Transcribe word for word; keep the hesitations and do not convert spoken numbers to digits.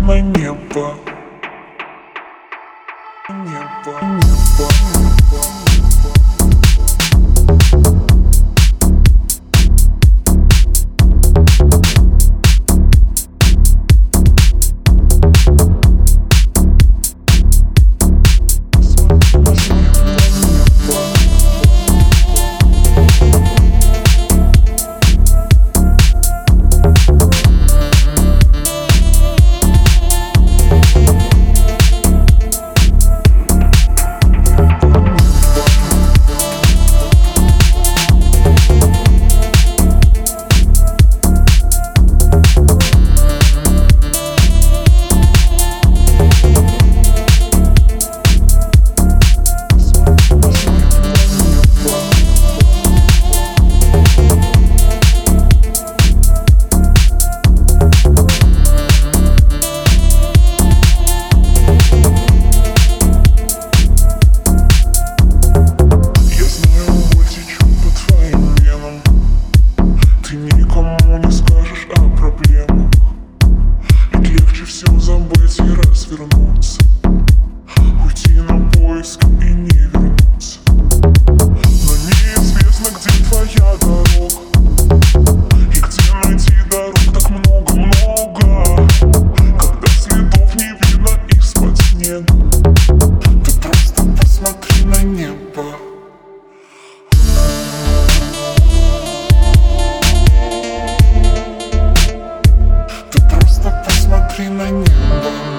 на небо. Небо, небо, небо. Не скажешь о проблемах, ведь легче все забыть и развернуться, уйти на поиски и не вернуться. Но неизвестно, где твоя дорога, и где найти дорог так много-много, когда следов не видно из-под снега. Ты просто посмотри на небо. Посмотри на небо.